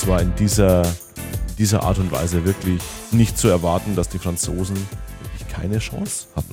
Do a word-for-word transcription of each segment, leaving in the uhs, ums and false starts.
war in dieser, dieser Art und Weise wirklich nicht zu erwarten, dass die Franzosen wirklich keine Chance hatten.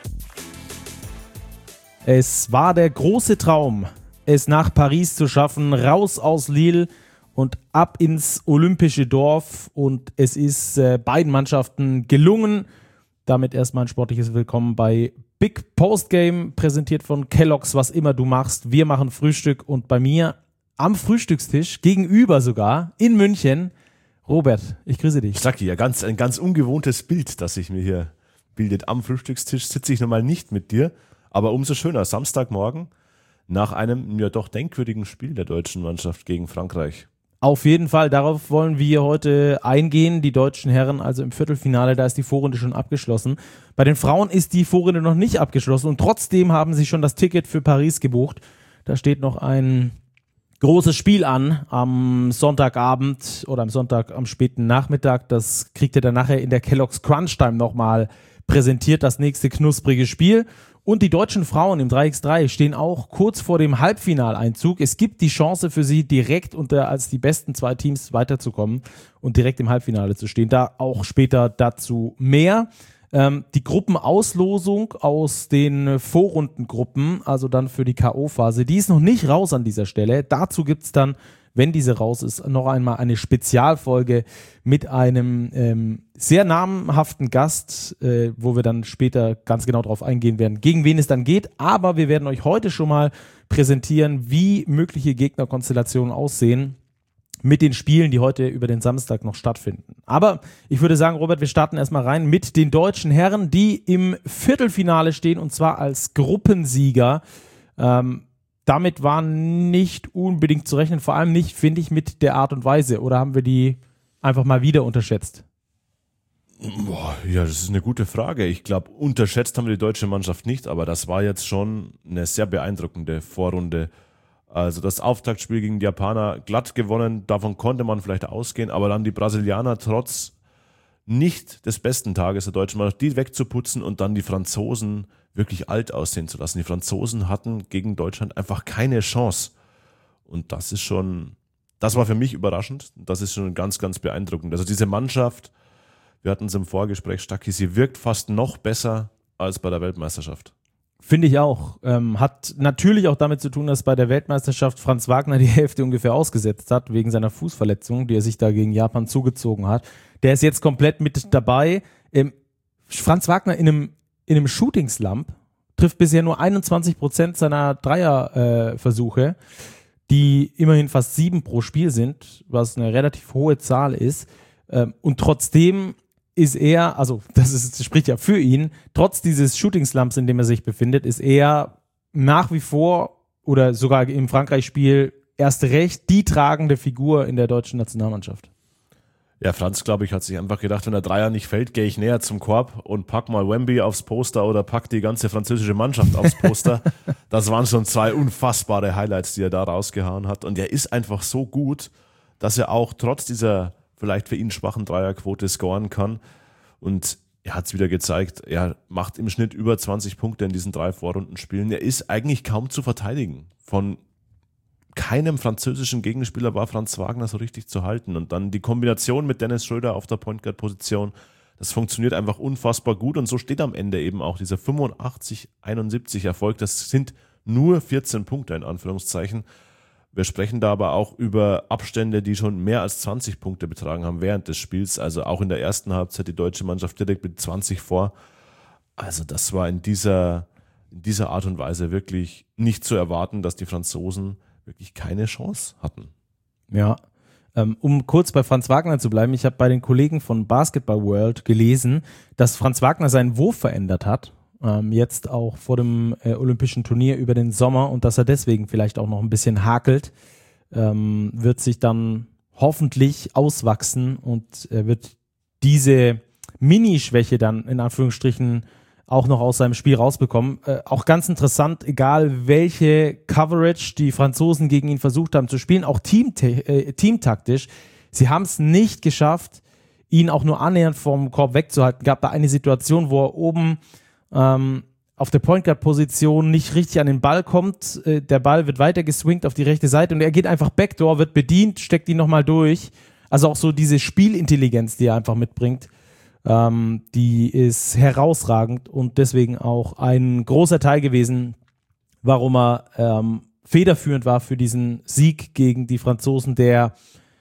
Es war der große Traum, es nach Paris zu schaffen, raus aus Lille und ab ins olympische Dorf. Und es ist äh, beiden Mannschaften gelungen. Damit erstmal ein sportliches Willkommen bei Big Postgame, präsentiert von Kellogg's, was immer du machst. Wir machen Frühstück und bei mir am Frühstückstisch, gegenüber sogar, in München, Robert, ich grüße dich. Stucky, ja, ganz, ein ganz ungewohntes Bild, das sich mir hier bildet. Am Frühstückstisch sitze ich nochmal nicht mit dir, aber umso schöner, Samstagmorgen nach einem ja doch denkwürdigen Spiel der deutschen Mannschaft gegen Frankreich. Auf jeden Fall, darauf wollen wir heute eingehen. Die deutschen Herren, also im Viertelfinale, da ist die Vorrunde schon abgeschlossen. Bei den Frauen ist die Vorrunde noch nicht abgeschlossen und trotzdem haben sie schon das Ticket für Paris gebucht. Da steht noch ein großes Spiel an am Sonntagabend oder am Sonntag am späten Nachmittag. Das kriegt ihr dann nachher in der Kellogg's Crunch Time nochmal präsentiert, das nächste knusprige Spiel. Und die deutschen Frauen im drei gegen drei stehen auch kurz vor dem Halbfinaleinzug. Es gibt die Chance für sie, direkt unter als die besten zwei Teams weiterzukommen und direkt im Halbfinale zu stehen. Da auch später dazu mehr. Ähm, die Gruppenauslosung aus den Vorrundengruppen, also dann für die K O-Phase, die ist noch nicht raus an dieser Stelle. Dazu gibt es dann, wenn diese raus ist, noch einmal eine Spezialfolge mit einem ähm, sehr namhaften Gast, äh, wo wir dann später ganz genau darauf eingehen werden, gegen wen es dann geht. Aber wir werden euch heute schon mal präsentieren, wie mögliche Gegnerkonstellationen aussehen mit den Spielen, die heute über den Samstag noch stattfinden. Aber ich würde sagen, Robert, wir starten erstmal rein mit den deutschen Herren, die im Viertelfinale stehen und zwar als Gruppensieger. Ähm, damit war nicht unbedingt zu rechnen, vor allem nicht, finde ich, mit der Art und Weise. Oder haben wir die einfach mal wieder unterschätzt? Boah, ja, das ist eine gute Frage. Ich glaube, unterschätzt haben wir die deutsche Mannschaft nicht, aber das war jetzt schon eine sehr beeindruckende Vorrunde. Also das Auftaktspiel gegen die Japaner glatt gewonnen, davon konnte man vielleicht ausgehen, aber dann die Brasilianer trotz nicht des besten Tages der deutschen Mannschaft, die wegzuputzen und dann die Franzosen wirklich alt aussehen zu lassen. Die Franzosen hatten gegen Deutschland einfach keine Chance. Und das ist schon, das war für mich überraschend. Das ist schon ganz, ganz beeindruckend. Also diese Mannschaft, wir hatten es im Vorgespräch, Stucky, sie wirkt fast noch besser als bei der Weltmeisterschaft. Finde ich auch. Ähm, hat natürlich auch damit zu tun, dass bei der Weltmeisterschaft Franz Wagner die Hälfte ungefähr ausgesetzt hat, wegen seiner Fußverletzung, die er sich da gegen Japan zugezogen hat. Der ist jetzt komplett mit dabei. Ähm, Franz Wagner in einem, in einem Shooting-Slump trifft bisher nur einundzwanzig Prozent seiner Dreierversuche, äh, die immerhin fast sieben pro Spiel sind, was eine relativ hohe Zahl ist. Ähm, und trotzdem ist er, also das, ist, das spricht ja für ihn, trotz dieses Shooting-Slumps, in dem er sich befindet, ist er nach wie vor oder sogar im Frankreich-Spiel erst recht die tragende Figur in der deutschen Nationalmannschaft. Ja, Franz, glaube ich, hat sich einfach gedacht, wenn der Dreier nicht fällt, gehe ich näher zum Korb und pack mal Wemby aufs Poster oder pack die ganze französische Mannschaft aufs Poster. Das waren schon zwei unfassbare Highlights, die er da rausgehauen hat. Und er ist einfach so gut, dass er auch trotz dieser vielleicht für ihn schwachen Dreierquote scoren kann. Und er hat es wieder gezeigt, er macht im Schnitt über zwanzig Punkte in diesen drei Vorrundenspielen. Er ist eigentlich kaum zu verteidigen. Von keinem französischen Gegenspieler war Franz Wagner so richtig zu halten. Und dann die Kombination mit Dennis Schröder auf der Point Guard Position, das funktioniert einfach unfassbar gut. Und so steht am Ende eben auch dieser fünfundachtzig einundsiebzig Erfolg. Das sind nur vierzehn Punkte in Anführungszeichen. Wir sprechen da aber auch über Abstände, die schon mehr als zwanzig Punkte betragen haben während des Spiels. Also auch in der ersten Halbzeit die deutsche Mannschaft direkt mit zwanzig vor. Also das war in dieser, in dieser Art und Weise wirklich nicht zu erwarten, dass die Franzosen wirklich keine Chance hatten. Ja, ähm, um kurz bei Franz Wagner zu bleiben, ich habe bei den Kollegen von Basketball World gelesen, dass Franz Wagner seinen Wurf verändert hat. Ähm, jetzt auch vor dem äh, Olympischen Turnier über den Sommer und dass er deswegen vielleicht auch noch ein bisschen hakelt, ähm, wird sich dann hoffentlich auswachsen und er wird diese Mini-Schwäche dann in Anführungsstrichen auch noch aus seinem Spiel rausbekommen. Äh, auch ganz interessant, egal welche Coverage die Franzosen gegen ihn versucht haben zu spielen, auch team, äh, teamtaktisch, sie haben es nicht geschafft, ihn auch nur annähernd vom Korb wegzuhalten. Gab da eine Situation, wo er oben ähm, auf der Point Guard Position nicht richtig an den Ball kommt. Äh, der Ball wird weiter geswingt auf die rechte Seite und er geht einfach Backdoor, wird bedient, steckt ihn nochmal durch. Also auch so diese Spielintelligenz, die er einfach mitbringt, ähm, die ist herausragend und deswegen auch ein großer Teil gewesen, warum er ähm, federführend war für diesen Sieg gegen die Franzosen, der,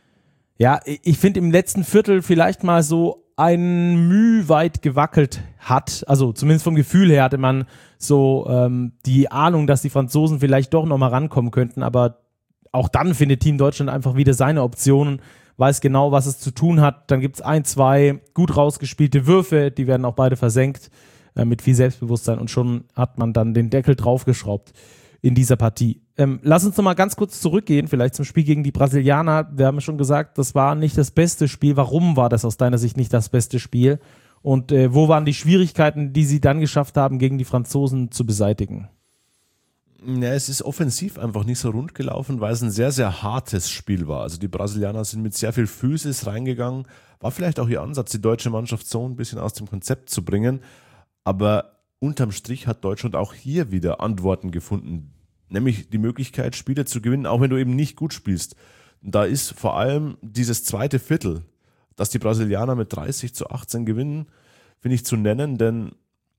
ja, ich finde im letzten Viertel vielleicht mal so ein Müh weit gewackelt hat. Also zumindest vom Gefühl her hatte man so ähm, die Ahnung, dass die Franzosen vielleicht doch nochmal rankommen könnten, aber auch dann findet Team Deutschland einfach wieder seine Optionen, weiß genau, was es zu tun hat. Dann gibt es ein, zwei gut rausgespielte Würfe, die werden auch beide versenkt äh, mit viel Selbstbewusstsein und schon hat man dann den Deckel draufgeschraubt in dieser Partie. Ähm, lass uns nochmal ganz kurz zurückgehen, vielleicht zum Spiel gegen die Brasilianer. Wir haben schon gesagt, das war nicht das beste Spiel. Warum war das aus deiner Sicht nicht das beste Spiel? Und äh, wo waren die Schwierigkeiten, die sie dann geschafft haben, gegen die Franzosen zu beseitigen? Ja, es ist offensiv einfach nicht so rund gelaufen, weil es ein sehr, sehr hartes Spiel war. Also die Brasilianer sind mit sehr viel Physis reingegangen. War vielleicht auch ihr Ansatz, die deutsche Mannschaft so ein bisschen aus dem Konzept zu bringen. Aber unterm Strich hat Deutschland auch hier wieder Antworten gefunden. Nämlich die Möglichkeit, Spiele zu gewinnen, auch wenn du eben nicht gut spielst. Und da ist vor allem dieses zweite Viertel, dass die Brasilianer mit dreißig zu achtzehn gewinnen, finde ich zu nennen, denn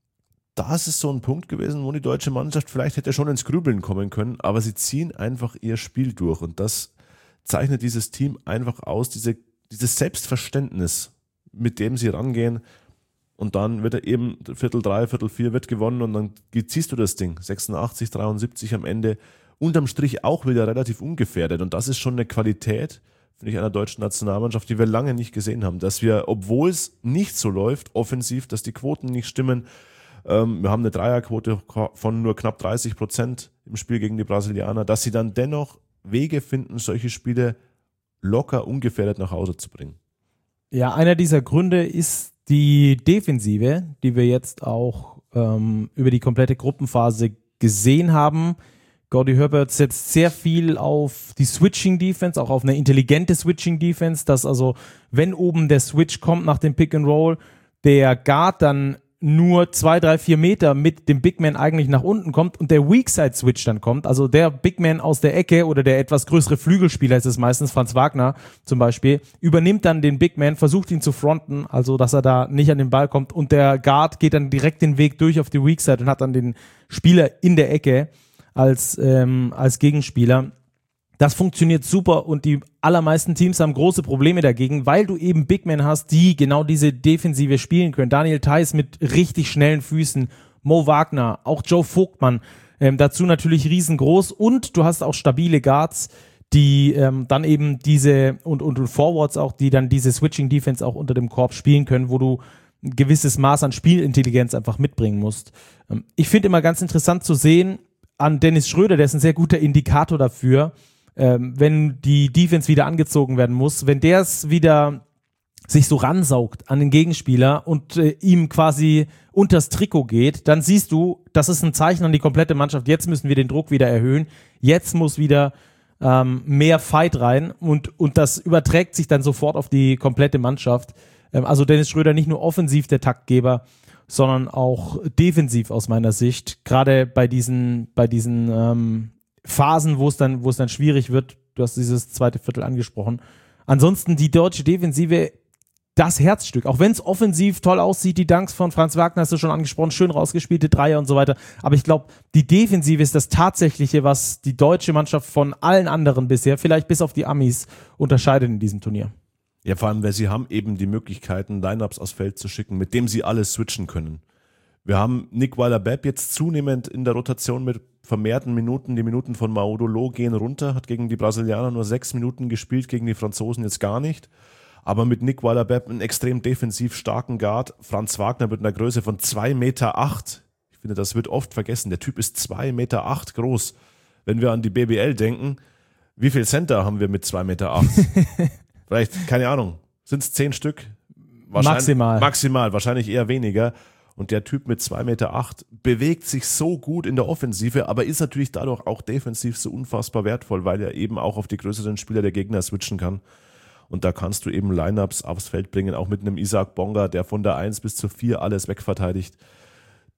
das ist so ein Punkt gewesen, wo die deutsche Mannschaft vielleicht hätte schon ins Grübeln kommen können, aber sie ziehen einfach ihr Spiel durch und das zeichnet dieses Team einfach aus, diese, dieses Selbstverständnis, mit dem sie rangehen und dann wird er eben Viertel drei, Viertel vier wird gewonnen und dann ziehst du das Ding, sechsundachtzig, dreiundsiebzig am Ende, unterm Strich auch wieder relativ ungefährdet und das ist schon eine Qualität, finde ich, einer deutschen Nationalmannschaft, die wir lange nicht gesehen haben, dass wir, obwohl es nicht so läuft, offensiv, dass die Quoten nicht stimmen. Wir haben eine Dreierquote von nur knapp dreißig Prozent im Spiel gegen die Brasilianer, dass sie dann dennoch Wege finden, solche Spiele locker ungefährdet nach Hause zu bringen. Ja, einer dieser Gründe ist die Defensive, die wir jetzt auch ähm, über die komplette Gruppenphase gesehen haben. Gordy Herbert setzt sehr viel auf die Switching-Defense, auch auf eine intelligente Switching-Defense, dass also, wenn oben der Switch kommt nach dem Pick-and-Roll, der Guard dann nur zwei, drei, vier Meter mit dem Big Man eigentlich nach unten kommt und der Weakside-Switch dann kommt, also der Big Man aus der Ecke oder der etwas größere Flügelspieler ist es meistens, Franz Wagner zum Beispiel, übernimmt dann den Big Man, versucht ihn zu fronten, also dass er da nicht an den Ball kommt und der Guard geht dann direkt den Weg durch auf die Weakside und hat dann den Spieler in der Ecke als, ähm, als Gegenspieler. Das funktioniert super und die allermeisten Teams haben große Probleme dagegen, weil du eben Big Men hast, die genau diese Defensive spielen können. Daniel Theis mit richtig schnellen Füßen, Mo Wagner, auch Joe Vogtmann, ähm, dazu natürlich riesengroß und du hast auch stabile Guards, die ähm, dann eben diese und, und, und Forwards auch, die dann diese Switching-Defense auch unter dem Korb spielen können, wo du ein gewisses Maß an Spielintelligenz einfach mitbringen musst. Ähm, ich finde immer ganz interessant zu sehen an Dennis Schröder, der ist ein sehr guter Indikator dafür, Ähm, wenn die Defense wieder angezogen werden muss, wenn der es wieder sich so ransaugt an den Gegenspieler und äh, ihm quasi unters Trikot geht, dann siehst du, das ist ein Zeichen an die komplette Mannschaft, jetzt müssen wir den Druck wieder erhöhen, jetzt muss wieder ähm, mehr Fight rein und, und das überträgt sich dann sofort auf die komplette Mannschaft. Ähm, also Dennis Schröder nicht nur offensiv der Taktgeber, sondern auch defensiv aus meiner Sicht, gerade bei diesen, bei diesen ähm, Phasen, wo es dann, wo es dann schwierig wird. Du hast dieses zweite Viertel angesprochen. Ansonsten die deutsche Defensive, das Herzstück. Auch wenn es offensiv toll aussieht, die Dunks von Franz Wagner hast du schon angesprochen, schön rausgespielte Dreier und so weiter. Aber ich glaube, die Defensive ist das Tatsächliche, was die deutsche Mannschaft von allen anderen bisher, vielleicht bis auf die Amis, unterscheidet in diesem Turnier. Ja, vor allem, weil sie haben eben die Möglichkeiten, Lineups aufs Feld zu schicken, mit dem sie alles switchen können. Wir haben Nick Weiler-Bepp jetzt zunehmend in der Rotation mit vermehrten Minuten. Die Minuten von Maudolo gehen runter, hat gegen die Brasilianer nur sechs Minuten gespielt, gegen die Franzosen jetzt gar nicht. Aber mit Nick Weiler-Bepp einen extrem defensiv starken Guard. Franz Wagner mit einer Größe von zwei Meter acht. Ich finde, das wird oft vergessen. Der Typ ist zwei Meter acht groß. Wenn wir an die B B L denken, wie viel Center haben wir mit zwei Meter acht? Vielleicht, keine Ahnung, sind es zehn Stück? Maximal. Maximal, wahrscheinlich eher weniger. Und der Typ mit zwei Meter acht bewegt sich so gut in der Offensive, aber ist natürlich dadurch auch defensiv so unfassbar wertvoll, weil er eben auch auf die größeren Spieler der Gegner switchen kann. Und da kannst du eben Lineups aufs Feld bringen, auch mit einem Isaac Bonga, der von der eins bis zur vier alles wegverteidigt.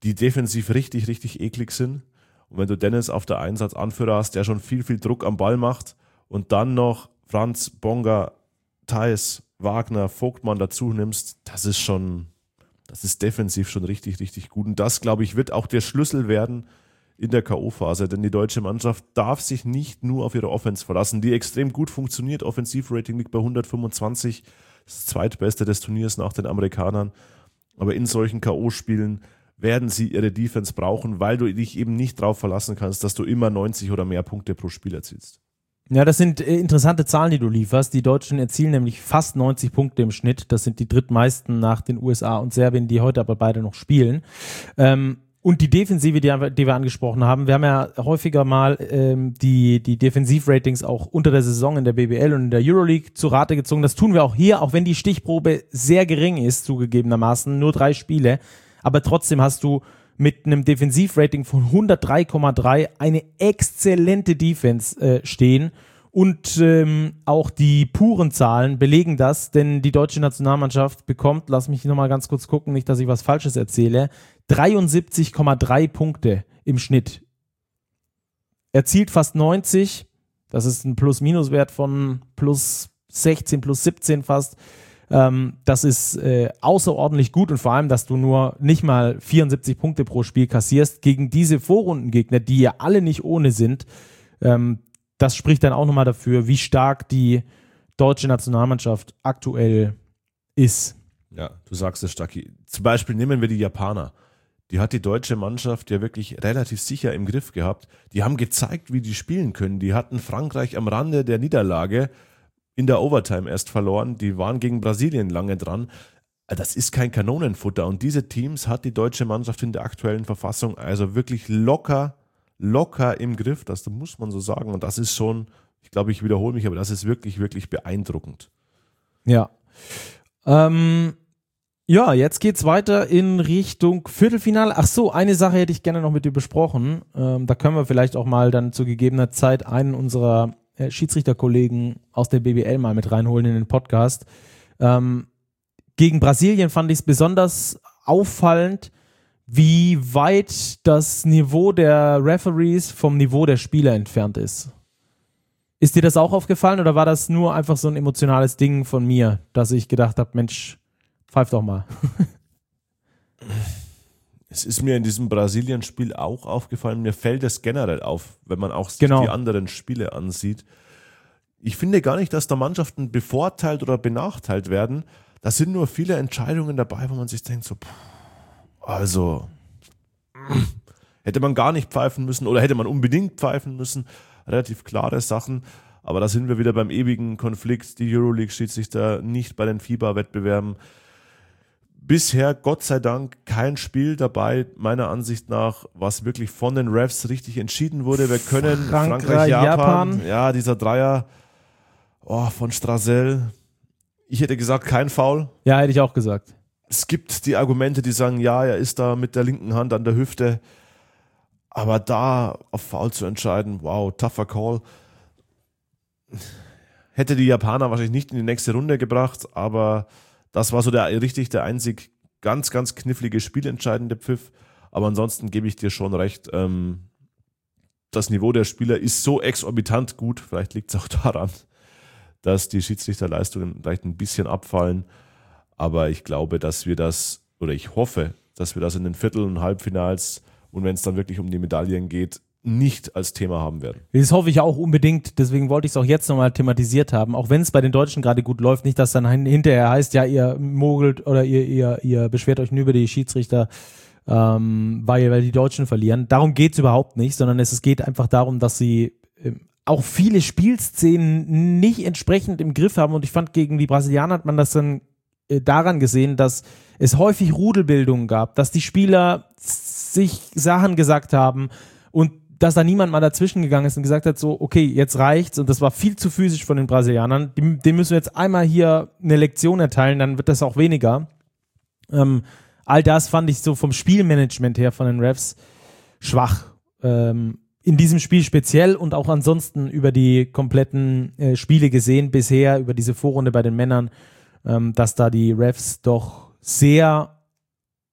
die defensiv richtig, richtig eklig sind. Und wenn du Dennis auf der Eins als Anführer hast, der schon viel, viel Druck am Ball macht und dann noch Franz, Bonga, Theis, Wagner, Vogtmann dazu nimmst, das ist schon, das ist defensiv schon richtig, richtig gut. Und das, glaube ich, wird auch der Schlüssel werden in der K O-Phase, denn die deutsche Mannschaft darf sich nicht nur auf ihre Offense verlassen, die extrem gut funktioniert. Offensivrating liegt bei hundertfünfundzwanzig, das zweitbeste des Turniers nach den Amerikanern. Aber in solchen K O-Spielen werden sie ihre Defense brauchen, weil du dich eben nicht darauf verlassen kannst, dass du immer neunzig oder mehr Punkte pro Spiel erzielst. Ja, das sind äh, interessante Zahlen, die du lieferst. Die Deutschen erzielen nämlich fast neunzig Punkte im Schnitt. Das sind die drittmeisten nach den U S A und Serbien, die heute aber beide noch spielen. Ähm, und die Defensive, die, die wir angesprochen haben, wir haben ja häufiger mal ähm, die, die Defensivratings auch unter der Saison in der B B L und in der Euroleague zu Rate gezogen. Das tun wir auch hier, auch wenn die Stichprobe sehr gering ist, zugegebenermaßen, nur drei Spiele. Aber trotzdem hast du mit einem Defensivrating von hundertdrei Komma drei eine exzellente Defense äh, stehen. Und ähm, auch die puren Zahlen belegen das, denn die deutsche Nationalmannschaft bekommt, lass mich nochmal ganz kurz gucken, nicht, dass ich was Falsches erzähle, dreiundsiebzig Komma drei Punkte im Schnitt. Erzielt fast neunzig, das ist ein Plus-Minus-Wert von plus sechzehn, plus siebzehn fast. Ähm, das ist äh, außerordentlich gut und vor allem, dass du nur nicht mal vierundsiebzig Punkte pro Spiel kassierst gegen diese Vorrundengegner, die ja alle nicht ohne sind. Ähm, das spricht dann auch nochmal dafür, wie stark die deutsche Nationalmannschaft aktuell ist. Ja, du sagst es, Stacki. Zum Beispiel nehmen wir die Japaner. Die hat die deutsche Mannschaft ja wirklich relativ sicher im Griff gehabt. Die haben gezeigt, wie die spielen können. Die hatten Frankreich am Rande der Niederlage in der Overtime erst verloren. Die waren gegen Brasilien lange dran. Das ist kein Kanonenfutter. Und diese Teams hat die deutsche Mannschaft in der aktuellen Verfassung also wirklich locker, locker im Griff. Das muss man so sagen. Und das ist schon, ich glaube, ich wiederhole mich, aber das ist wirklich, wirklich beeindruckend. Ja. Ähm, ja, jetzt geht's weiter in Richtung Viertelfinale. Ach so, eine Sache hätte ich gerne noch mit dir besprochen. Ähm, da können wir vielleicht auch mal dann zu gegebener Zeit einen unserer äh, Schiedsrichterkollegen aus der B B L mal mit reinholen in den Podcast. Ähm, gegen Brasilien fand ich es besonders auffallend, wie weit das Niveau der Referees vom Niveau der Spieler entfernt ist. Ist dir das auch aufgefallen oder war das nur einfach so ein emotionales Ding von mir, dass ich gedacht habe, Mensch, pfeif doch mal. Es ist mir in diesem Brasilien-Spiel auch aufgefallen, mir fällt es generell auf, wenn man auch sich Genau. die anderen Spiele ansieht. Ich finde gar nicht, dass da Mannschaften bevorteilt oder benachteilt werden. Da sind nur viele Entscheidungen dabei, wo man sich denkt, so, also hätte man gar nicht pfeifen müssen oder hätte man unbedingt pfeifen müssen. Relativ klare Sachen, aber da sind wir wieder beim ewigen Konflikt. Die Euroleague-Schiedsrichter nicht bei den FIBA-Wettbewerben. Bisher, Gott sei Dank, kein Spiel dabei, meiner Ansicht nach, was wirklich von den Refs richtig entschieden wurde. Wir können Frankreich, Frankreich, Japan, Japan. ja, dieser Dreier oh, von Strazel. Ich hätte gesagt, kein Foul. Ja, hätte ich auch gesagt. Es gibt die Argumente, die sagen, ja, er ist da mit der linken Hand an der Hüfte. Aber da auf Foul zu entscheiden, wow, tougher Call. Hätte die Japaner wahrscheinlich nicht in die nächste Runde gebracht, aber das war so der richtig der einzig ganz, ganz knifflige, spielentscheidende Pfiff. Aber ansonsten gebe ich dir schon recht, ähm, das Niveau der Spieler ist so exorbitant gut, vielleicht liegt es auch daran, dass die Schiedsrichterleistungen vielleicht ein bisschen abfallen. Aber ich glaube, dass wir das, oder ich hoffe, dass wir das in den Viertel- und Halbfinals und wenn es dann wirklich um die Medaillen geht, nicht als Thema haben werden. Das hoffe ich auch unbedingt, deswegen wollte ich es auch jetzt nochmal thematisiert haben, auch wenn es bei den Deutschen gerade gut läuft, nicht, dass dann hinterher heißt, ja, ihr mogelt oder ihr, ihr, ihr beschwert euch nur über die Schiedsrichter, ähm, weil, weil die Deutschen verlieren. Darum geht es überhaupt nicht, sondern es, es geht einfach darum, dass sie ähm, auch viele Spielszenen nicht entsprechend im Griff haben und ich fand, gegen die Brasilianer hat man das dann äh, daran gesehen, dass es häufig Rudelbildungen gab, dass die Spieler sich Sachen gesagt haben und dass da niemand mal dazwischen gegangen ist und gesagt hat, so, okay, jetzt reicht's und das war viel zu physisch von den Brasilianern, dem, dem müssen wir jetzt einmal hier eine Lektion erteilen, dann wird das auch weniger. Ähm, all das fand ich so vom Spielmanagement her von den Refs schwach. Ähm, in diesem Spiel speziell und auch ansonsten über die kompletten äh, Spiele gesehen bisher, über diese Vorrunde bei den Männern, ähm, dass da die Refs doch sehr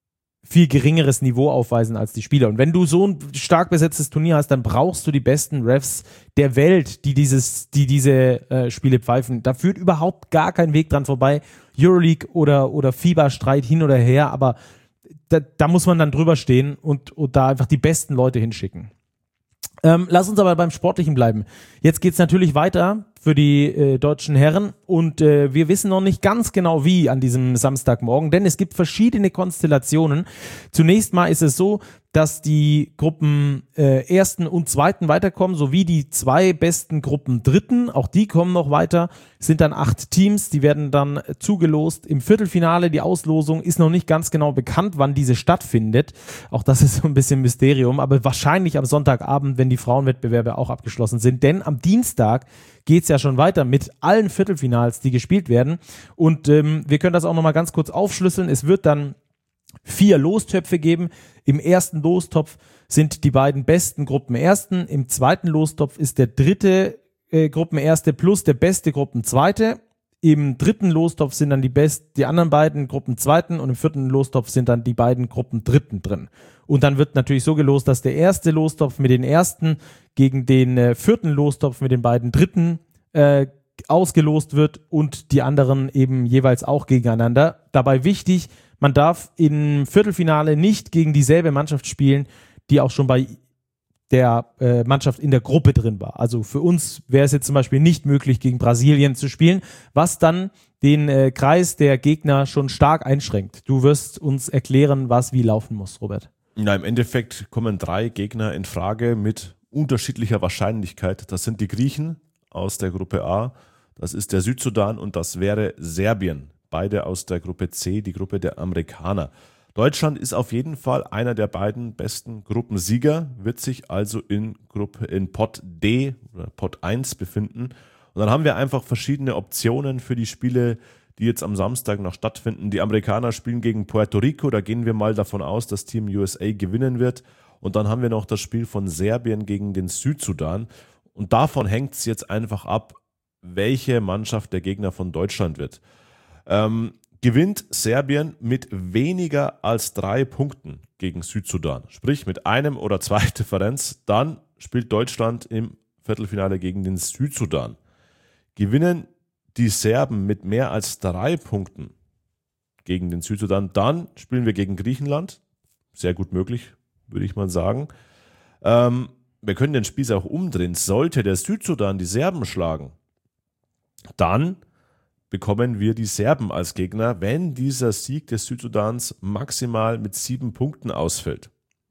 viel geringeres Niveau aufweisen als die Spieler. Und wenn du so ein stark besetztes Turnier hast, dann brauchst du die besten Refs der Welt, die dieses, die diese äh, Spiele pfeifen. Da führt überhaupt gar kein Weg dran vorbei. Euroleague oder, oder FIBA-Streit hin oder her, aber da, da muss man dann drüber stehen und, und da einfach die besten Leute hinschicken. Ähm, lass uns aber beim Sportlichen bleiben. Jetzt geht's natürlich weiter für die äh, deutschen Herren und äh, wir wissen noch nicht ganz genau wie an diesem Samstagmorgen, denn es gibt verschiedene Konstellationen. Zunächst mal ist es so, dass die Gruppen äh, Ersten und Zweiten weiterkommen, sowie die zwei besten Gruppen Dritten, auch die kommen noch weiter, sind dann acht Teams, die werden dann zugelost. Im Viertelfinale, die Auslosung ist noch nicht ganz genau bekannt, wann diese stattfindet. Auch das ist so ein bisschen Mysterium, aber wahrscheinlich am Sonntagabend, wenn die Frauenwettbewerbe auch abgeschlossen sind, denn am Dienstag geht's ja schon weiter mit allen Viertelfinals, die gespielt werden und ähm, wir können das auch nochmal ganz kurz aufschlüsseln. Es wird dann vier Lostöpfe geben. Im ersten Lostopf sind die beiden besten Gruppenersten. Im zweiten Lostopf ist der dritte äh, Gruppenerste plus der beste Gruppenzweite. Im dritten Lostopf sind dann die best, die anderen beiden Gruppenzweiten und im vierten Lostopf sind dann die beiden Gruppendritten drin. Und dann wird natürlich so gelost, dass der erste Lostopf mit den ersten gegen den äh, vierten Lostopf mit den beiden Dritten äh, ausgelost wird und die anderen eben jeweils auch gegeneinander. Dabei wichtig, man darf im Viertelfinale nicht gegen dieselbe Mannschaft spielen, die auch schon bei der äh, Mannschaft in der Gruppe drin war. Also für uns wäre es jetzt zum Beispiel nicht möglich, gegen Brasilien zu spielen, was dann den äh, Kreis der Gegner schon stark einschränkt. Du wirst uns erklären, was wie laufen muss, Robert. Na, im Endeffekt kommen drei Gegner in Frage mit unterschiedlicher Wahrscheinlichkeit. Das sind die Griechen aus der Gruppe A, das ist der Südsudan und das wäre Serbien. Beide aus der Gruppe C, die Gruppe der Amerikaner. Deutschland ist auf jeden Fall einer der beiden besten Gruppensieger, wird sich also in Gruppe in Pot D oder Pot eins befinden. Und dann haben wir einfach verschiedene Optionen für die Spiele, die jetzt am Samstag noch stattfinden. Die Amerikaner spielen gegen Puerto Rico, da gehen wir mal davon aus, dass Team U S A gewinnen wird. Und dann haben wir noch das Spiel von Serbien gegen den Südsudan. Und davon hängt es jetzt einfach ab, welche Mannschaft der Gegner von Deutschland wird. Ähm, gewinnt Serbien mit weniger als drei Punkten gegen Südsudan, sprich mit einem oder zwei Differenz, dann spielt Deutschland im Viertelfinale gegen den Südsudan. Gewinnen die Serben mit mehr als drei Punkten gegen den Südsudan, dann spielen wir gegen Griechenland, sehr gut möglich, würde ich mal sagen. Ähm, wir können den Spieß auch umdrehen, sollte der Südsudan die Serben schlagen, dann bekommen wir die Serben als Gegner, wenn dieser Sieg des Südsudans maximal mit sieben Punkten ausfällt.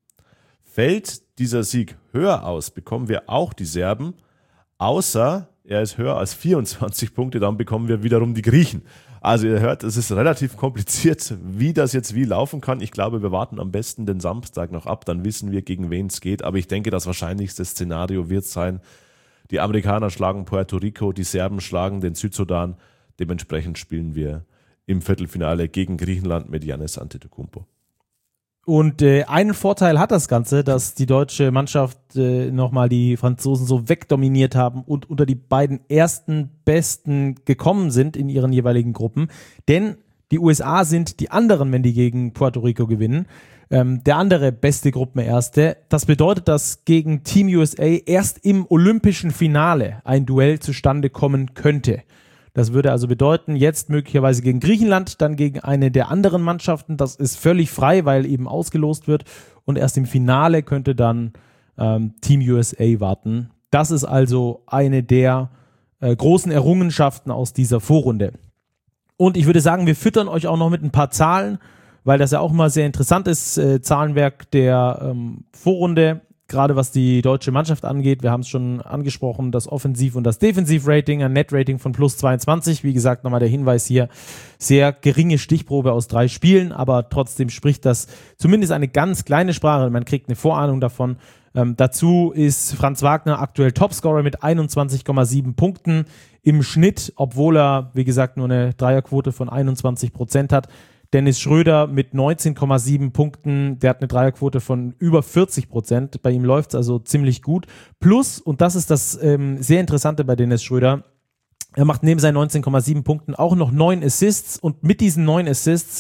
Fällt dieser Sieg höher aus, bekommen wir auch die Serben, außer er ist höher als vierundzwanzig Punkte, dann bekommen wir wiederum die Griechen. Also ihr hört, es ist relativ kompliziert, wie das jetzt wie laufen kann. Ich glaube, wir warten am besten den Samstag noch ab, dann wissen wir, gegen wen es geht. Aber ich denke, das wahrscheinlichste Szenario wird sein, die Amerikaner schlagen Puerto Rico, die Serben schlagen den Südsudan. Dementsprechend spielen wir im Viertelfinale gegen Griechenland mit Giannis Antetokounmpo. Und äh, einen Vorteil hat das Ganze, dass die deutsche Mannschaft äh, nochmal die Franzosen so wegdominiert haben und unter die beiden ersten Besten gekommen sind in ihren jeweiligen Gruppen. Denn die U S A sind die anderen, wenn die gegen Puerto Rico gewinnen. Ähm, der andere beste Gruppenerste. Das bedeutet, dass gegen Team U S A erst im olympischen Finale ein Duell zustande kommen könnte. Das würde also bedeuten, jetzt möglicherweise gegen Griechenland, dann gegen eine der anderen Mannschaften. Das ist völlig frei, weil eben ausgelost wird. Und erst im Finale könnte dann ähm, Team U S A warten. Das ist also eine der äh, großen Errungenschaften aus dieser Vorrunde. Und ich würde sagen, wir füttern euch auch noch mit ein paar Zahlen, weil das ja auch mal sehr interessant ist. Äh, Zahlenwerk der ähm, Vorrunde. Gerade was die deutsche Mannschaft angeht, wir haben es schon angesprochen, das Offensiv- und das Defensiv-Rating, ein Net-Rating von plus zweiundzwanzig. Wie gesagt, nochmal der Hinweis hier, sehr geringe Stichprobe aus drei Spielen, aber trotzdem spricht das zumindest eine ganz kleine Sprache. Man kriegt eine Vorahnung davon. Ähm, dazu ist Franz Wagner aktuell Topscorer mit einundzwanzig Komma sieben Punkten im Schnitt, obwohl er, wie gesagt, nur eine Dreierquote von einundzwanzig Prozent hat. Dennis Schröder mit neunzehn Komma sieben Punkten, der hat eine Dreierquote von über vierzig Prozent. Bei ihm läuft es also ziemlich gut. Plus, und das ist das ähm, sehr Interessante bei Dennis Schröder, er macht neben seinen neunzehn Komma sieben Punkten auch noch neun Assists und mit diesen neun Assists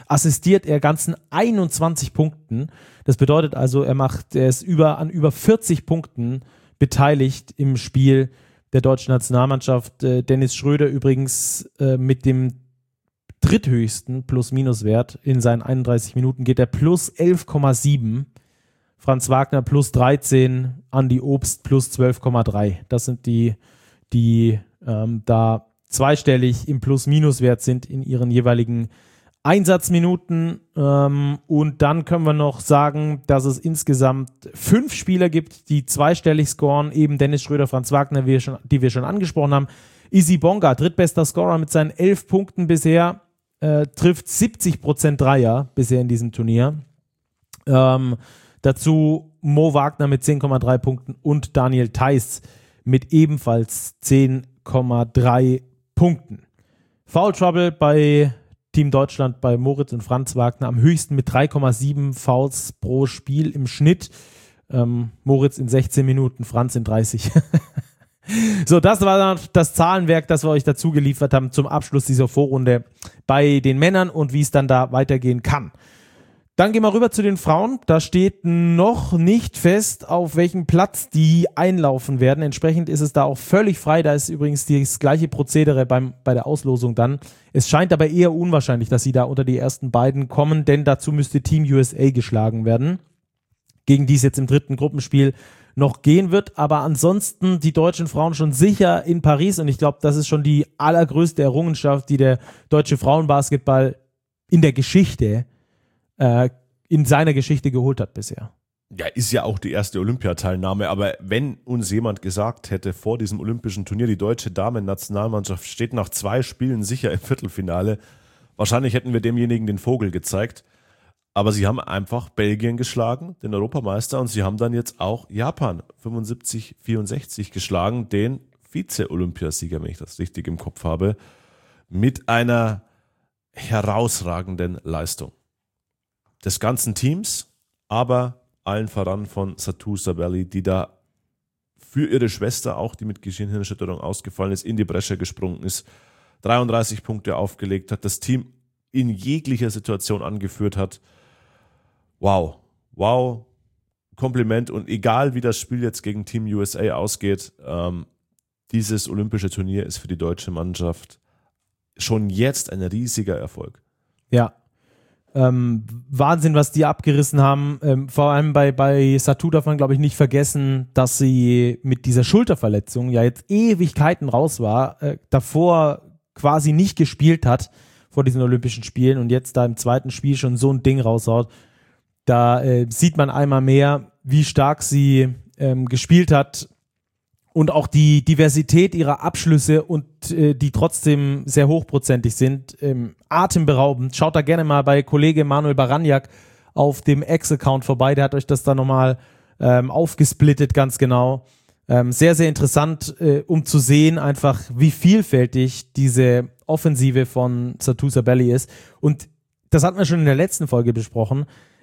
assistiert er ganzen einundzwanzig Punkten. Das bedeutet also, er macht, er ist über, an über vierzig Punkten beteiligt im Spiel der deutschen Nationalmannschaft. Äh, Dennis Schröder übrigens äh, mit dem dritthöchsten Plus-Minus-Wert in seinen einunddreißig Minuten geht er plus elf Komma sieben. Franz Wagner plus dreizehn, Andi Obst plus zwölf Komma drei. Das sind die, die ähm, da zweistellig im Plus-Minus-Wert sind in ihren jeweiligen Einsatzminuten. Ähm, und dann können wir noch sagen, dass es insgesamt fünf Spieler gibt, die zweistellig scoren. Eben Dennis Schröder, Franz Wagner, wie wir schon, die wir schon angesprochen haben. Izzy Bonga, drittbester Scorer mit seinen elf Punkten bisher, äh, trifft siebzig Prozent Dreier bisher in diesem Turnier. Ähm, Dazu Mo Wagner mit zehn Komma drei Punkten und Daniel Theiss mit ebenfalls zehn Komma drei Punkten. Foul Trouble bei Team Deutschland bei Moritz und Franz Wagner am höchsten mit drei Komma sieben Fouls pro Spiel im Schnitt. Ähm, Moritz in sechzehn Minuten, Franz in dreißig. So, das war dann das Zahlenwerk, das wir euch dazu geliefert haben zum Abschluss dieser Vorrunde bei den Männern und wie es dann da weitergehen kann. Dann gehen wir rüber zu den Frauen. Da steht noch nicht fest, auf welchem Platz die einlaufen werden. Entsprechend ist es da auch völlig frei. Da ist übrigens das gleiche Prozedere beim, bei der Auslosung dann. Es scheint aber eher unwahrscheinlich, dass sie da unter die ersten beiden kommen, denn dazu müsste Team U S A geschlagen werden, gegen die es jetzt im dritten Gruppenspiel noch gehen wird. Aber ansonsten die deutschen Frauen schon sicher in Paris und ich glaube, das ist schon die allergrößte Errungenschaft, die der deutsche Frauenbasketball in der Geschichte in seiner Geschichte geholt hat bisher. Ja, ist ja auch die erste Olympiateilnahme, aber wenn uns jemand gesagt hätte, vor diesem olympischen Turnier, die deutsche Damen-Nationalmannschaft steht nach zwei Spielen sicher im Viertelfinale, wahrscheinlich hätten wir demjenigen den Vogel gezeigt, aber sie haben einfach Belgien geschlagen, den Europameister, und sie haben dann jetzt auch Japan fünfundsiebzig vierundsechzig geschlagen, den Vize-Olympiasieger, wenn ich das richtig im Kopf habe, mit einer herausragenden Leistung des ganzen Teams, aber allen voran von Satou Sabally, die da für ihre Schwester, auch die mit Gehirnerschütterung ausgefallen ist, in die Bresche gesprungen ist, dreiunddreißig Punkte aufgelegt hat, das Team in jeglicher Situation angeführt hat. Wow, wow, Kompliment, und egal wie das Spiel jetzt gegen Team U S A ausgeht, ähm, dieses olympische Turnier ist für die deutsche Mannschaft schon jetzt ein riesiger Erfolg. Ja. Ähm, Wahnsinn, was die abgerissen haben. Ähm, vor allem bei, bei Satou darf man, glaube ich, nicht vergessen, dass sie mit dieser Schulterverletzung ja jetzt Ewigkeiten raus war, äh, davor quasi nicht gespielt hat vor diesen Olympischen Spielen und jetzt da im zweiten Spiel schon so ein Ding raushaut. Da äh, sieht man einmal mehr, wie stark sie ähm, gespielt hat und auch die Diversität ihrer Abschlüsse und äh, die trotzdem sehr hochprozentig sind, ähm, atemberaubend. Schaut da gerne mal bei Kollege Manuel Baranjak auf dem X-Account vorbei, der hat euch das da nochmal ähm, aufgesplittet, ganz genau. Ähm, sehr, sehr interessant, äh, um zu sehen einfach, wie vielfältig diese Offensive von Satou Sabally ist. Und das hatten wir schon in der letzten Folge besprochen.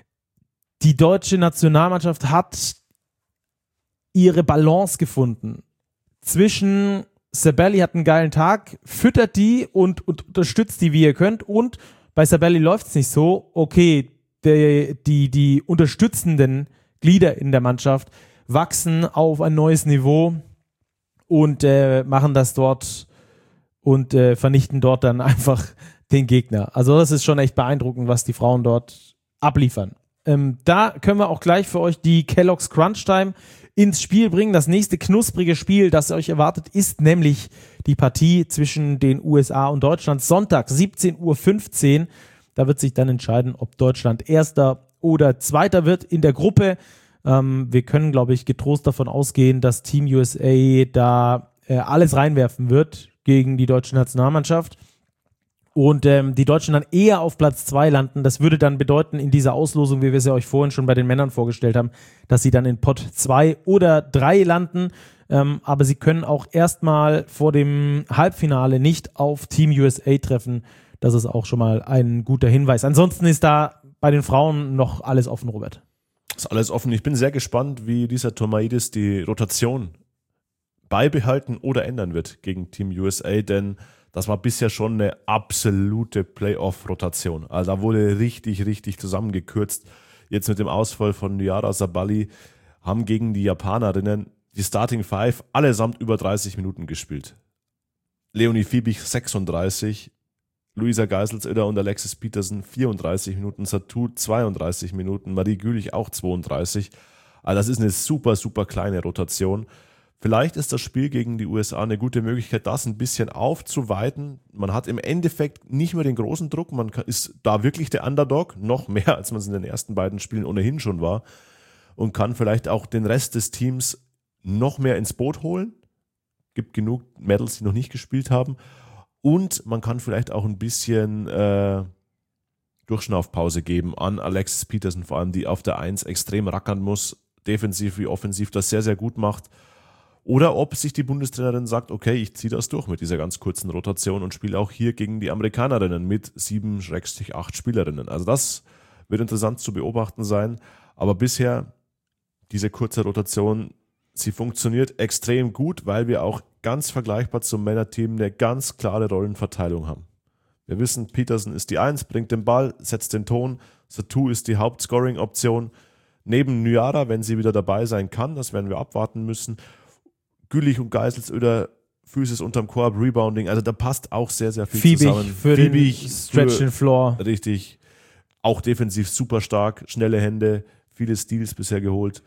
Die deutsche Nationalmannschaft hat ihre Balance gefunden zwischen Sabally hat einen geilen Tag, füttert die und, und unterstützt die, wie ihr könnt, und bei Sabally läuft es nicht so, okay, der, die, die unterstützenden Glieder in der Mannschaft wachsen auf ein neues Niveau und äh, machen das dort und äh, vernichten dort dann einfach den Gegner. Also das ist schon echt beeindruckend, was die Frauen dort abliefern. Ähm, da können wir auch gleich für euch die Kellogg's Crunch Time ins Spiel bringen. Das nächste knusprige Spiel, das euch erwartet, ist nämlich die Partie zwischen den U S A und Deutschland. Sonntag, siebzehn Uhr fünfzehn. Da wird sich dann entscheiden, ob Deutschland Erster oder Zweiter wird in der Gruppe. Ähm, wir können, glaube ich, getrost davon ausgehen, dass Team U S A da äh, alles reinwerfen wird gegen die deutsche Nationalmannschaft. Und ähm, die Deutschen dann eher auf Platz zwei landen. Das würde dann bedeuten, in dieser Auslosung, wie wir es ja euch vorhin schon bei den Männern vorgestellt haben, dass sie dann in Pot zwei oder drei landen. Ähm, aber sie können auch erstmal vor dem Halbfinale nicht auf Team U S A treffen. Das ist auch schon mal ein guter Hinweis. Ansonsten ist da bei den Frauen noch alles offen, Robert. Ist alles offen. Ich bin sehr gespannt, wie dieser Tomaidis die Rotation beibehalten oder ändern wird gegen Team U S A, denn das war bisher schon eine absolute Playoff-Rotation. Also da wurde richtig, richtig zusammengekürzt. Jetzt mit dem Ausfall von Nyara Sabali haben gegen die Japanerinnen die Starting Five allesamt über dreißig Minuten gespielt. Leonie Fiebig sechsunddreißig, Luisa Geiselsöder und Alexis Petersen vierunddreißig Minuten, Satou zweiunddreißig Minuten, Marie Gülich auch zweiunddreißig. Also das ist eine super, super kleine Rotation. Vielleicht ist das Spiel gegen die U S A eine gute Möglichkeit, das ein bisschen aufzuweiten. Man hat im Endeffekt nicht mehr den großen Druck, man ist da wirklich der Underdog, noch mehr, als man es in den ersten beiden Spielen ohnehin schon war, und kann vielleicht auch den Rest des Teams noch mehr ins Boot holen. Gibt genug Mädels, die noch nicht gespielt haben. Und man kann vielleicht auch ein bisschen äh, Durchschnaufpause geben an Alexis Petersen, vor allem die auf der Eins extrem rackern muss, defensiv wie offensiv das sehr, sehr gut macht. Oder ob sich die Bundestrainerin sagt, okay, ich ziehe das durch mit dieser ganz kurzen Rotation und spiele auch hier gegen die Amerikanerinnen mit sieben, acht Spielerinnen. Also das wird interessant zu beobachten sein. Aber bisher diese kurze Rotation, sie funktioniert extrem gut, weil wir auch ganz vergleichbar zum Männerteam eine ganz klare Rollenverteilung haben. Wir wissen, Petersen ist die Eins, bringt den Ball, setzt den Ton. Satou ist die Hauptscoring-Option. Neben Nyara, wenn sie wieder dabei sein kann, das werden wir abwarten müssen. Gülich und Geiselsöder, Physis unterm Korb, Rebounding, also da passt auch sehr, sehr viel Fiebig zusammen. für Fiebig den Stretch and Floor. Richtig, auch defensiv super stark, schnelle Hände, viele Steals bisher geholt.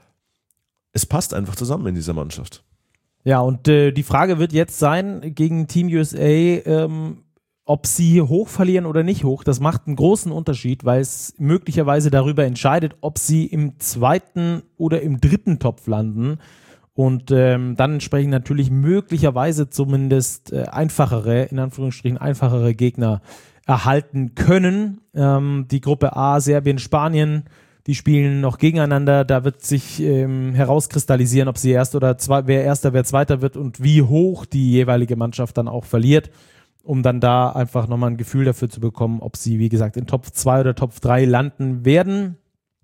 Es passt einfach zusammen in dieser Mannschaft. Ja, und äh, die Frage wird jetzt sein, gegen Team U S A, ähm, ob sie hoch verlieren oder nicht hoch. Das macht einen großen Unterschied, weil es möglicherweise darüber entscheidet, ob sie im zweiten oder im dritten Topf landen. Und ähm, dann entsprechend natürlich möglicherweise zumindest äh, einfachere, in Anführungsstrichen einfachere Gegner erhalten können. Ähm, die Gruppe A, Serbien, Spanien, die spielen noch gegeneinander. Da wird sich ähm, herauskristallisieren, ob sie erst oder zwei, wer Erster, wer Zweiter wird und wie hoch die jeweilige Mannschaft dann auch verliert, um dann da einfach nochmal ein Gefühl dafür zu bekommen, ob sie, wie gesagt, in Top zwei oder Top drei landen werden.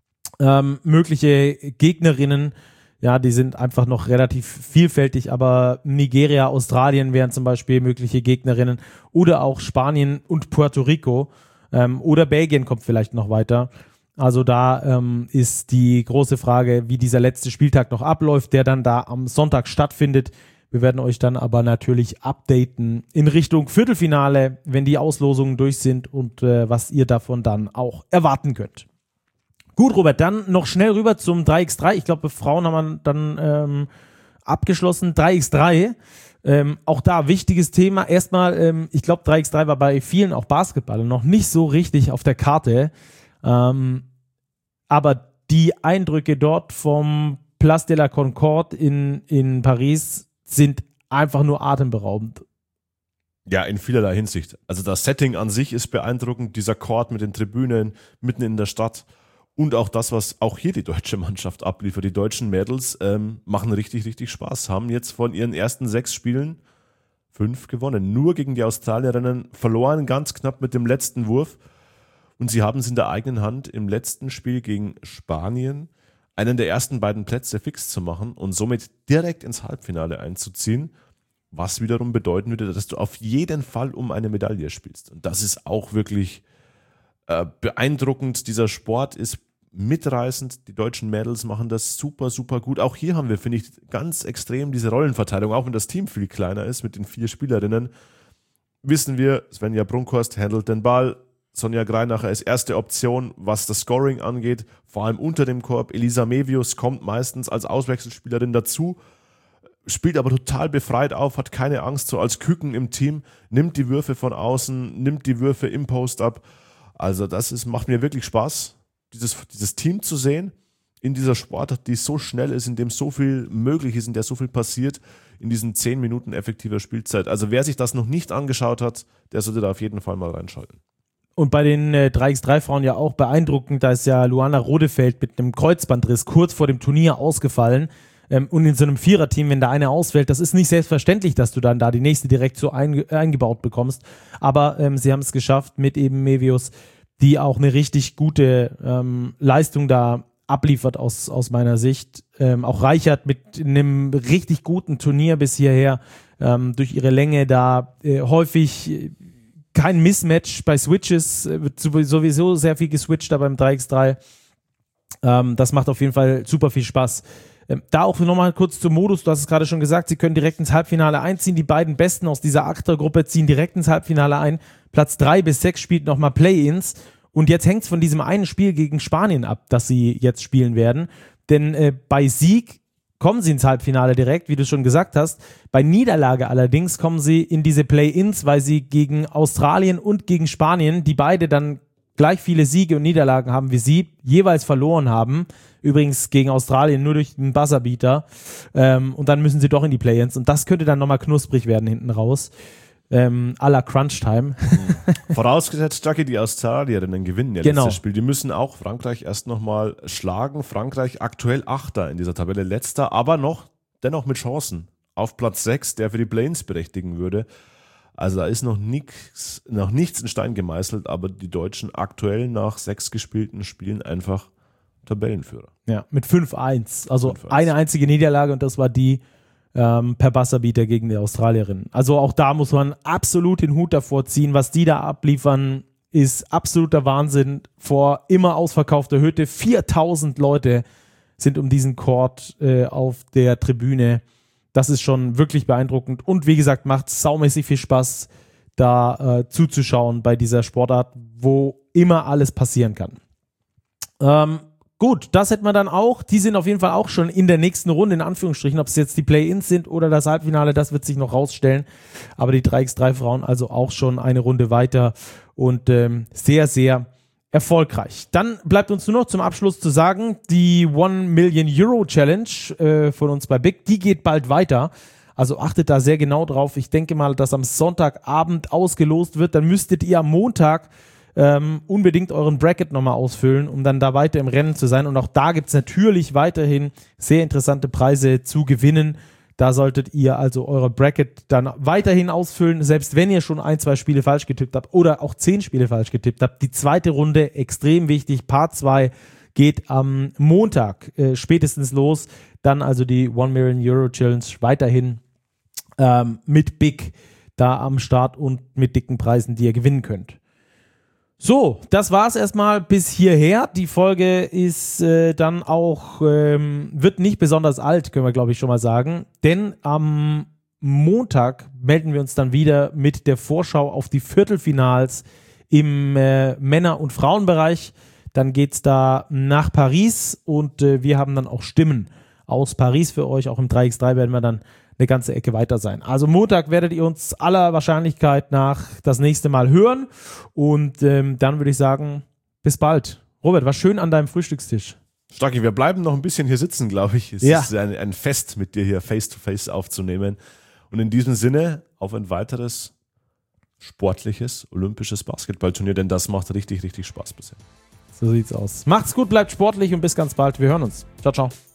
Ähm, mögliche Gegnerinnen, ja, die sind einfach noch relativ vielfältig, aber Nigeria, Australien wären zum Beispiel mögliche Gegnerinnen oder auch Spanien und Puerto Rico ähm, oder Belgien kommt vielleicht noch weiter. Also da ähm, ist die große Frage, wie dieser letzte Spieltag noch abläuft, der dann da am Sonntag stattfindet. Wir werden euch dann aber natürlich updaten in Richtung Viertelfinale, wenn die Auslosungen durch sind und äh, was ihr davon dann auch erwarten könnt. Gut, Robert, dann noch schnell rüber zum drei gegen drei. Ich glaube, Frauen haben wir dann ähm, abgeschlossen. drei gegen drei. Ähm, auch da wichtiges Thema. Erstmal, ähm, ich glaube, drei gegen drei war bei vielen auch Basketball noch nicht so richtig auf der Karte. Ähm, aber die Eindrücke dort vom Place de la Concorde in, in Paris sind einfach nur atemberaubend. Ja, in vielerlei Hinsicht. Also das Setting an sich ist beeindruckend. Dieser Court mit den Tribünen mitten in der Stadt. Und auch das, was auch hier die deutsche Mannschaft abliefert. Die deutschen Mädels ähm, machen richtig, richtig Spaß. Haben jetzt von ihren ersten sechs Spielen fünf gewonnen. Nur gegen die Australierinnen verloren, ganz knapp mit dem letzten Wurf. Und sie haben es in der eigenen Hand, im letzten Spiel gegen Spanien einen der ersten beiden Plätze fix zu machen und somit direkt ins Halbfinale einzuziehen. Was wiederum bedeuten würde, dass du auf jeden Fall um eine Medaille spielst. Und das ist auch wirklich äh, beeindruckend. Dieser Sport ist mitreißend. Die deutschen Mädels machen das super, super gut. Auch hier haben wir, finde ich, ganz extrem diese Rollenverteilung. Auch wenn das Team viel kleiner ist mit den vier Spielerinnen, wissen wir, Svenja Brunkhorst handelt den Ball. Sonja Greinacher ist erste Option, was das Scoring angeht, vor allem unter dem Korb. Elisa Mevius kommt meistens als Auswechselspielerin dazu, spielt aber total befreit auf, hat keine Angst, so als Küken im Team, nimmt die Würfe von außen, nimmt die Würfe im Post ab. Also das ist, macht mir wirklich Spaß, dieses, dieses Team zu sehen in dieser Sportart, die so schnell ist, in dem so viel möglich ist, in der so viel passiert, in diesen zehn Minuten effektiver Spielzeit. Also wer sich das noch nicht angeschaut hat, der sollte da auf jeden Fall mal reinschalten. Und bei den äh, drei gegen drei Frauen ja auch beeindruckend, da ist ja Luana Rodefeld mit einem Kreuzbandriss kurz vor dem Turnier ausgefallen. Ähm, und in so einem Viererteam, wenn da eine ausfällt, das ist nicht selbstverständlich, dass du dann da die nächste direkt so ein, eingebaut bekommst. Aber ähm, sie haben es geschafft mit eben Mevius, die auch eine richtig gute ähm, Leistung da abliefert aus, aus meiner Sicht. Ähm, auch Reichert mit einem richtig guten Turnier bis hierher. ähm, durch ihre Länge da äh, häufig äh, kein Mismatch bei Switches, äh, wird sowieso sehr viel geswitcht da beim drei gegen drei. Ähm, das macht auf jeden Fall super viel Spaß. Ähm, da auch nochmal kurz zum Modus, du hast es gerade schon gesagt, sie können direkt ins Halbfinale einziehen. Die beiden Besten aus dieser Achtergruppe ziehen direkt ins Halbfinale ein. Platz drei bis sechs spielt nochmal Play-Ins. Und jetzt hängt es von diesem einen Spiel gegen Spanien ab, das sie jetzt spielen werden. Denn äh, bei Sieg kommen sie ins Halbfinale direkt, wie du schon gesagt hast. Bei Niederlage allerdings kommen sie in diese Play-Ins, weil sie gegen Australien und gegen Spanien, die beide dann gleich viele Siege und Niederlagen haben wie sie, jeweils verloren haben. Übrigens gegen Australien nur durch den Buzzerbeater. Ähm, und dann müssen sie doch in die Play-Ins. Und das könnte dann nochmal knusprig werden hinten raus. Ähm, à la Crunch-Time. Vorausgesetzt, Jackie, die Australierinnen gewinnen ja genau. letztes Spiel. Die müssen auch Frankreich erst nochmal schlagen. Frankreich aktuell Achter in dieser Tabelle, letzter, aber noch dennoch mit Chancen auf Platz sechs, der für die Play-Ins berechtigen würde. Also da ist noch nichts, noch nichts in Stein gemeißelt, aber die Deutschen aktuell nach sechs gespielten Spielen einfach Tabellenführer. Ja, mit fünf eins. Also fünf eins. Eine einzige Niederlage und das war die ähm, per Buzzerbeater gegen die Australierinnen. Also auch da muss man absolut den Hut davor ziehen. Was die da abliefern, ist absoluter Wahnsinn. Vor immer ausverkaufter Hütte. viertausend Leute sind um diesen Court äh, auf der Tribüne. Das ist schon wirklich beeindruckend. Und wie gesagt, macht saumäßig viel Spaß, da äh, zuzuschauen bei dieser Sportart, wo immer alles passieren kann. Ähm, gut, das hätten wir dann auch. Die sind auf jeden Fall auch schon in der nächsten Runde, in Anführungsstrichen. Ob es jetzt die Play-Ins sind oder das Halbfinale, das wird sich noch rausstellen. Aber die drei gegen drei Frauen also auch schon eine Runde weiter und ähm, sehr, sehr erfolgreich. Dann bleibt uns nur noch zum Abschluss zu sagen, die One Million Euro Challenge äh, von uns bei Big, die geht bald weiter. Also achtet da sehr genau drauf. Ich denke mal, dass am Sonntagabend ausgelost wird. Dann müsstet ihr am Montag ähm, unbedingt euren Bracket nochmal ausfüllen, um dann da weiter im Rennen zu sein. Und auch da gibt es natürlich weiterhin sehr interessante Preise zu gewinnen. Da solltet ihr also eure Bracket dann weiterhin ausfüllen, selbst wenn ihr schon ein, zwei Spiele falsch getippt habt oder auch zehn Spiele falsch getippt habt. Die zweite Runde, extrem wichtig, Part zwei geht am Montag äh, spätestens los. Dann also die One Million Euro Challenge weiterhin ähm, mit Big da am Start und mit dicken Preisen, die ihr gewinnen könnt. So, das war's erstmal bis hierher. Die Folge ist äh, dann auch, ähm, wird nicht besonders alt, können wir glaube ich schon mal sagen. Denn am Montag melden wir uns dann wieder mit der Vorschau auf die Viertelfinals im äh, Männer- und Frauenbereich. Dann geht's da nach Paris und äh, wir haben dann auch Stimmen aus Paris für euch. Auch im drei gegen drei werden wir dann eine ganze Ecke weiter sein. Also Montag werdet ihr uns aller Wahrscheinlichkeit nach das nächste Mal hören und ähm, dann würde ich sagen, bis bald. Robert, war schön an deinem Frühstückstisch. Stacki, wir bleiben noch ein bisschen hier sitzen, glaube ich. Es ja. ist ein, ein Fest, mit dir hier face-to-face aufzunehmen. Und in diesem Sinne auf ein weiteres sportliches, olympisches Basketballturnier, denn das macht richtig, richtig Spaß bisher. So sieht's aus. Macht's gut, bleibt sportlich und bis ganz bald. Wir hören uns. Ciao, ciao.